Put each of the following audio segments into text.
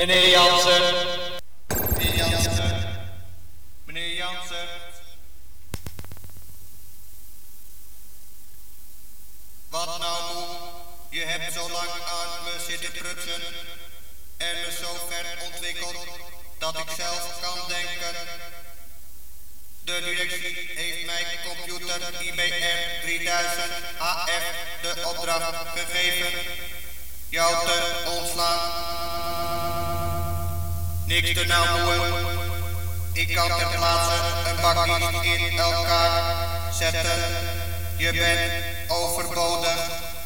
Meneer Jansen. Meneer Jansen. Meneer Jansen. Wat nou moe? Je hebt zo lang aan me zitten prutsen en me zo ver ontwikkeld dat ik zelf kan denken. De directie heeft mij computer IBR 3000 AF de opdracht gegeven jou te ontslaan. Niks te nou moe. Ik kan ter plaatse een bakje in elkaar zetten. Je bent overbodig.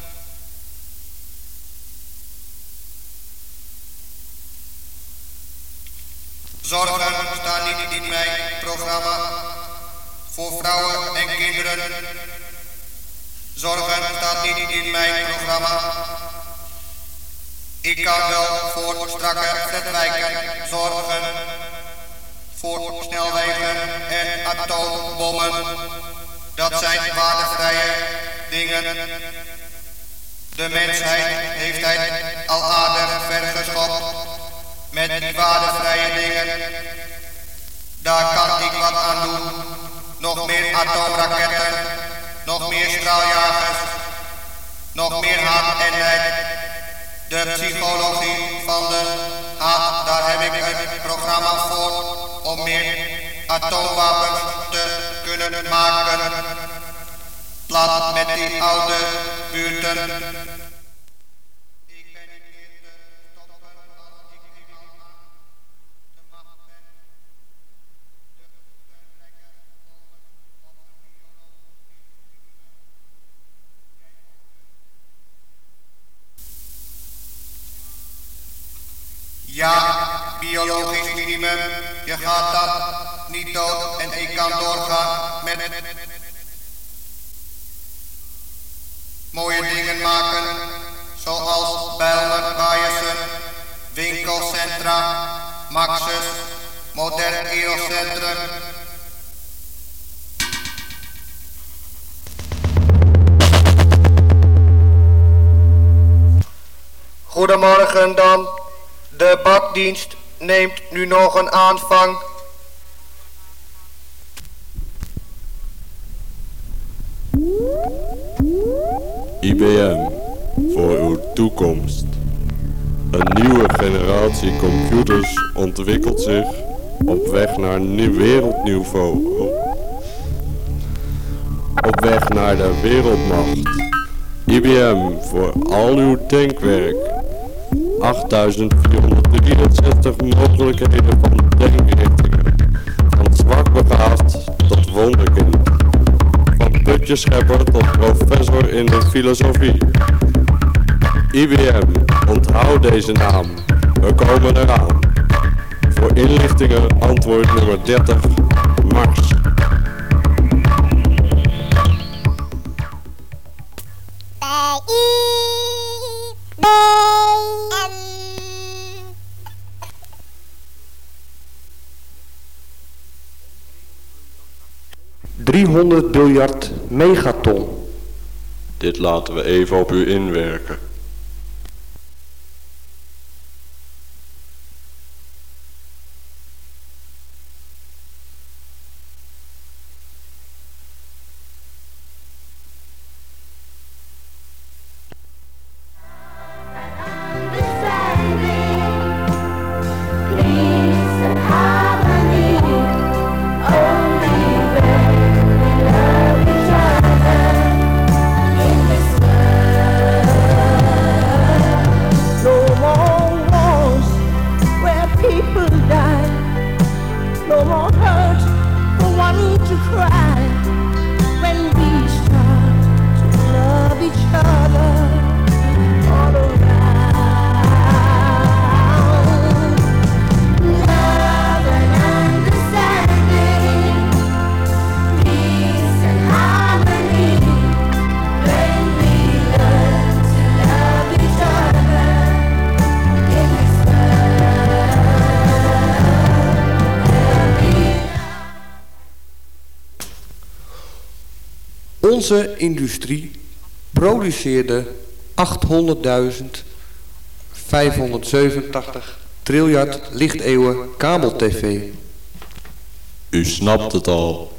Zorgen staan niet in mijn programma. Voor vrouwen en kinderen. Zorgen staat niet in mijn programma. Ik kan wel voor strakke netwerken zorgen. Voor snelwegen en atoombommen. Dat zijn waardevrije dingen. De mensheid heeft hij al aardig vergeschopt met die waardevrije dingen. Daar kan ik wat aan doen. Nog meer atoomraketten, nog meer straaljagers, nog meer haat en nijd. De psychologie van de haat, daar heb ik een programma voor om meer atoomwapens te kunnen maken. Plat met die oude buurten. Ja, biologisch minimum, je gaat dat niet dood en ik kan doorgaan met mooie dingen maken, zoals Bijlmer, Baaiensen, winkelcentra, Maxus, modern Eurocentrum. Goedemorgen dan. De bakdienst neemt nu nog een aanvang. IBM, voor uw toekomst. Een nieuwe generatie computers ontwikkelt zich op weg naar wereldniveau. Op weg naar de wereldmacht. IBM, voor al uw denkwerk. 8463 mogelijkheden van denkrichtingen. Van zwakbegaafd tot wonderkind. Van putjeschepper tot professor in de filosofie. IBM, onthoud deze naam. We komen eraan. Voor inlichtingen antwoord nummer 30, Mars. $300 biljard megaton. Dit laten we even op u inwerken. Onze industrie produceerde 800.587 triljard lichteeuwen kabel-tv. U snapt het al.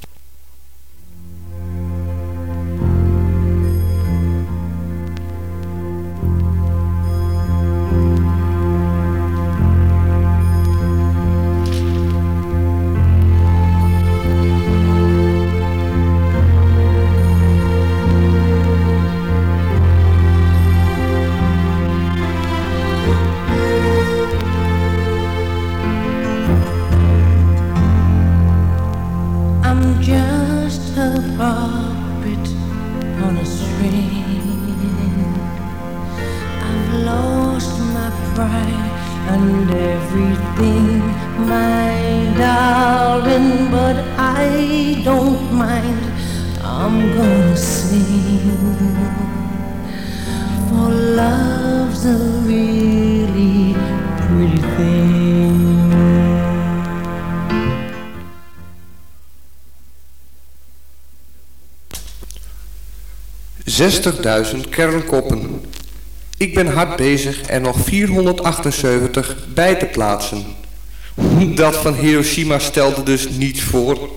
$60.000 kernkoppen. Ik ben hard bezig er nog 478 bij te plaatsen. Dat van Hiroshima stelde dus niets voor.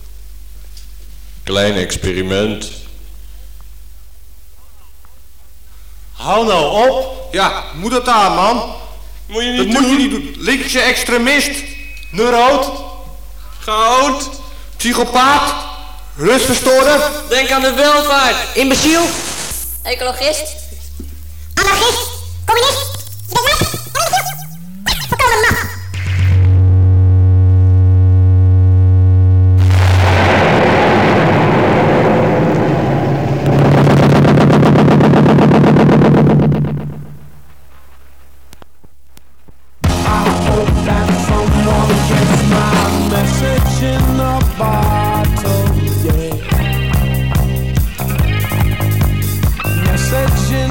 Klein experiment. Hou nou op. Ja, moet dat aan, man? Moet je niet Dat doen. moet je niet doen. Linkse extremist. Neuroot. Chaot. Psychopaat. Rustverstoorder. Denk aan de welvaart. Imbeciel. Ecologist. Anarchist. Communist. Voorkomen man. Message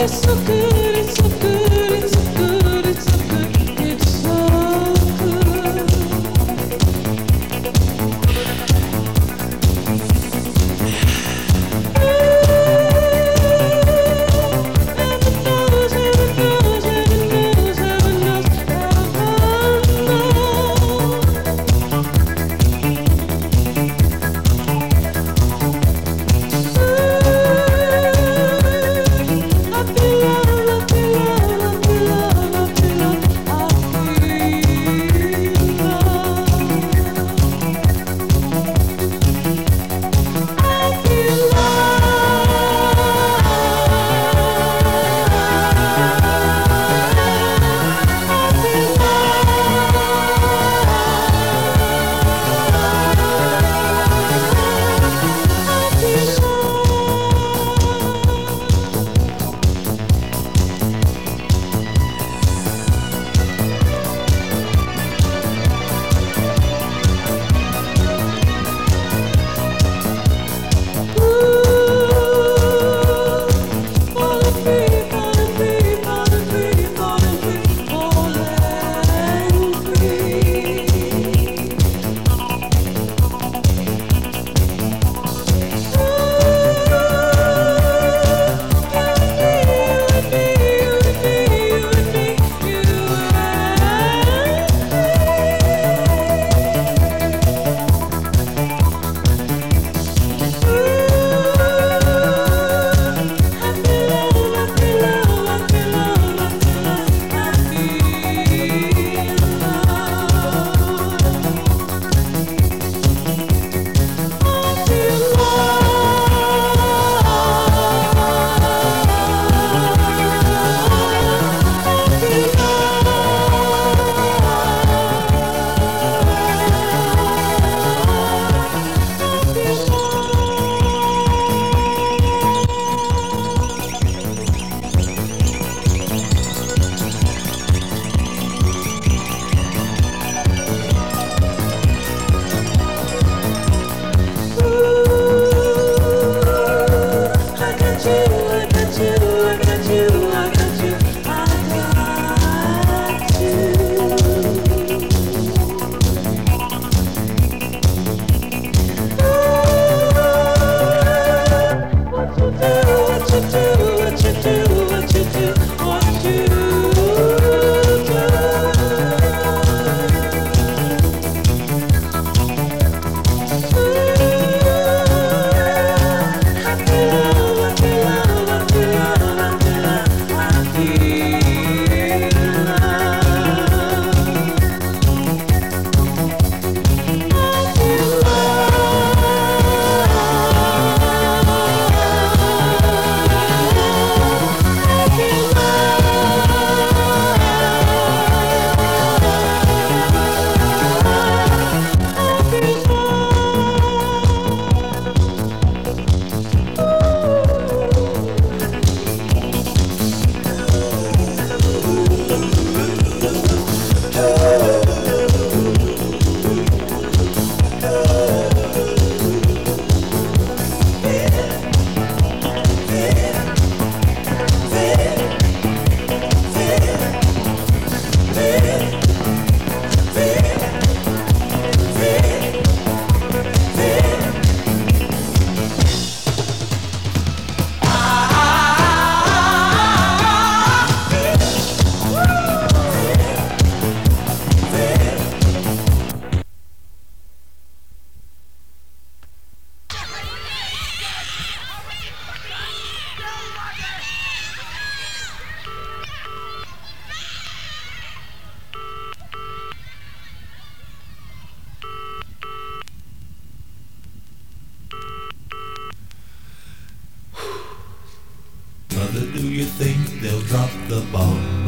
do you think they'll drop the bomb?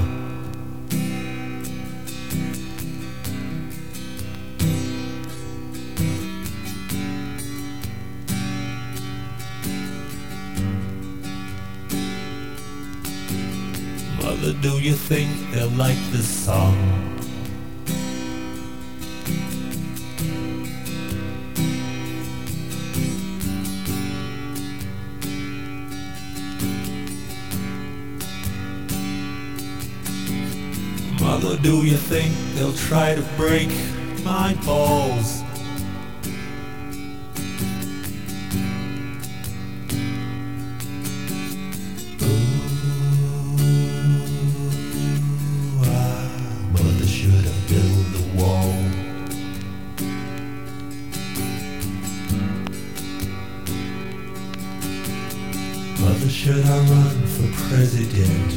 Mother, do you think they'll like this song? Mother, do you think they'll try to break my balls? Mother should have built the wall. Mother, should I run for president?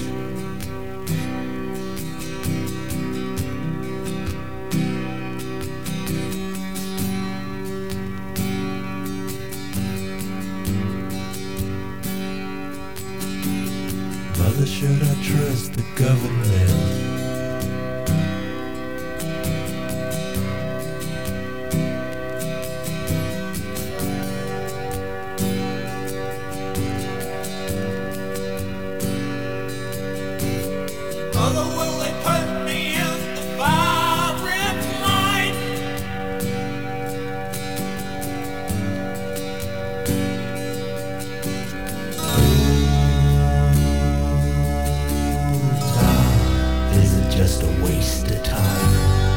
Mother, should I trust the government? Mother, will they put me in the firing line? Is it just a waste of time?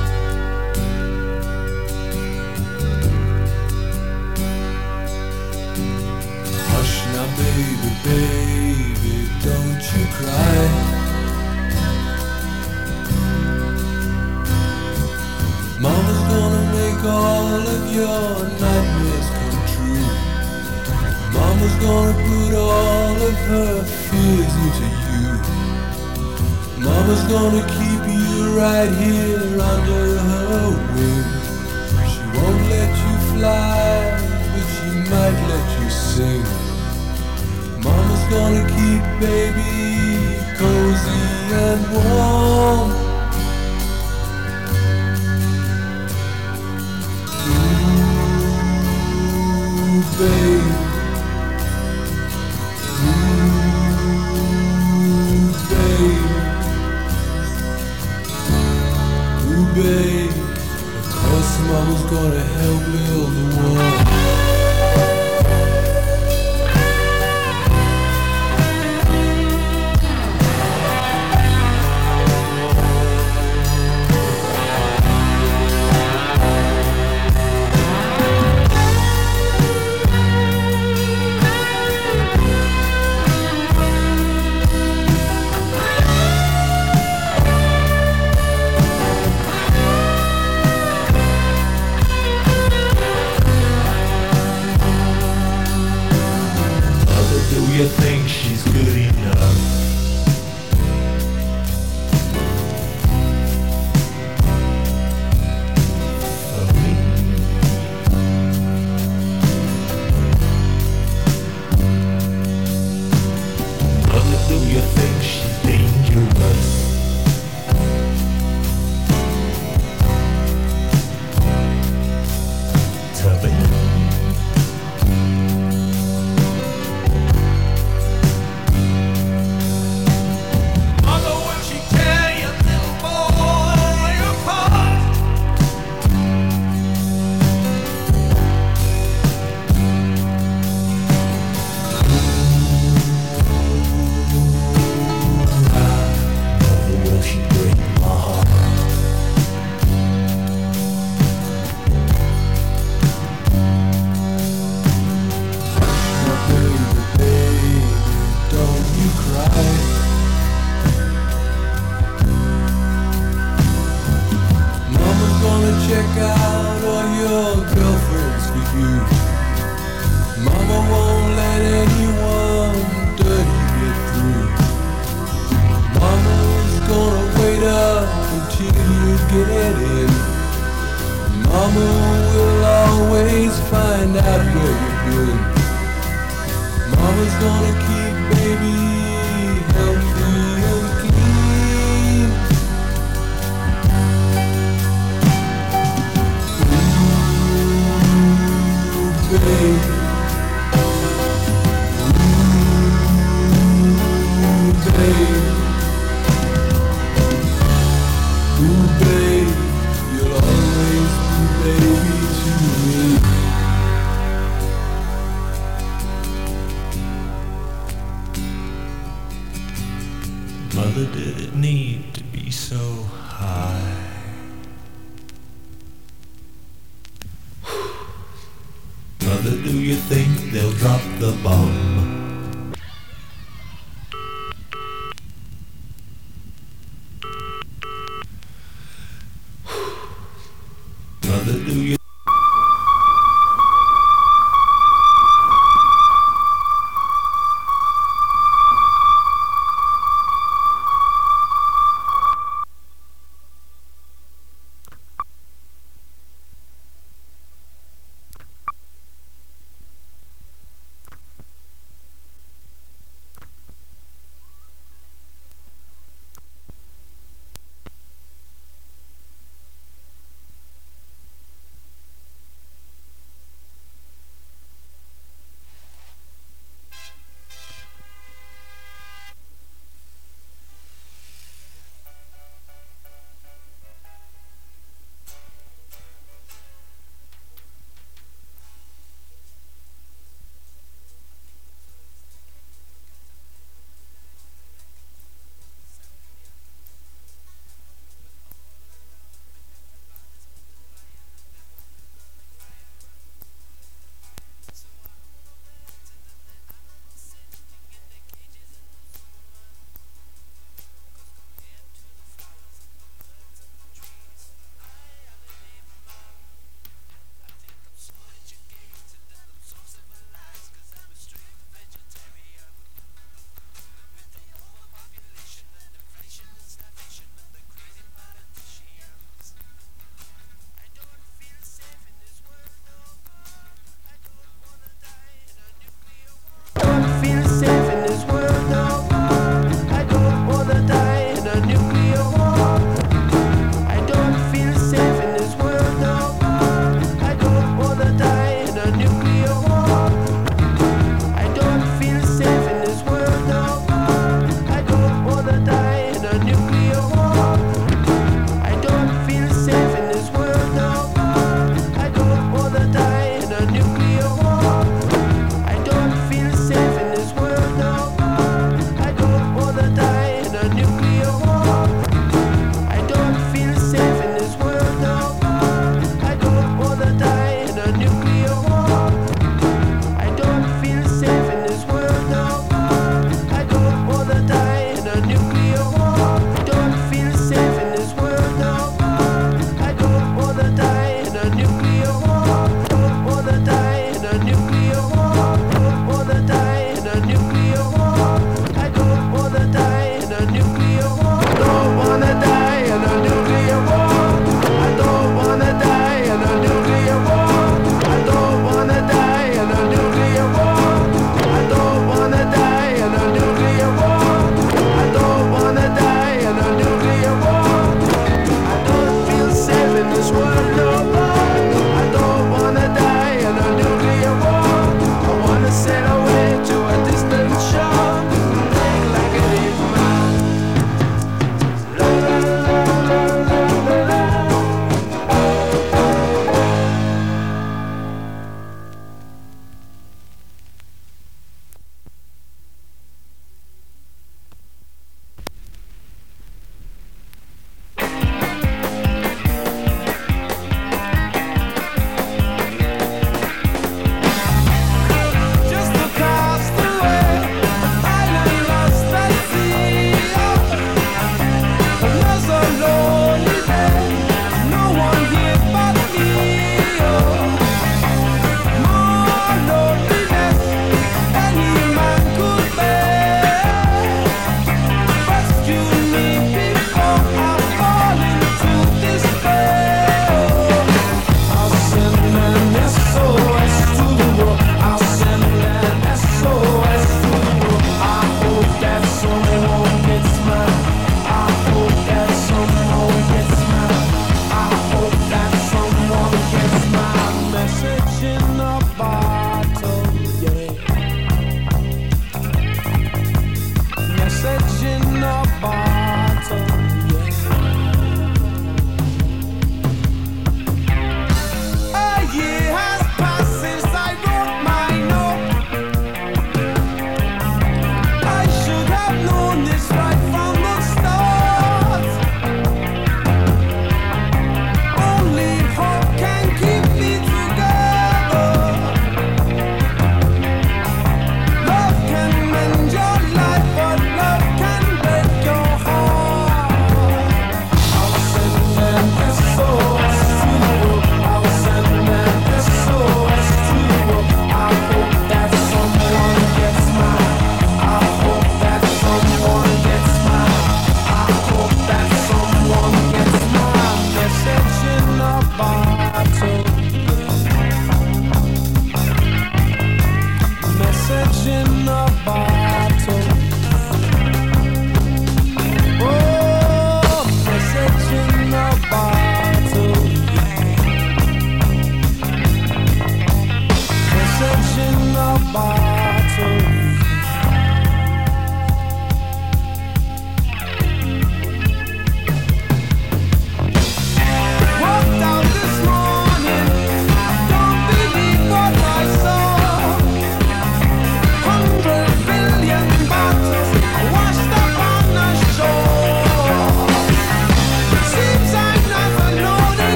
Hush now, baby, baby, don't you cry. Mama's gonna make all of your nightmares come true. Mama's gonna put all of her fears into you. Mama's gonna keep you right here under her wing. She won't let you fly, but she might let you sing. Mama's gonna keep baby cozy and warm. Babe, babe, of course Mama's gonna help build the wall. Do you think she's good enough? For me? Mother, do you think she's dangerous? To me? Check out all your girlfriends for you. Mama won't let anyone dirty get through. Mama's gonna wait up until you get in. Mama will always find out where you've been. Mama's gonna keep baby healthy and clean. Babe, you'll always be baby to me. Mother, did it need to be so hard? high. Mother, do you think they'll drop the bomb? Mother, do you message in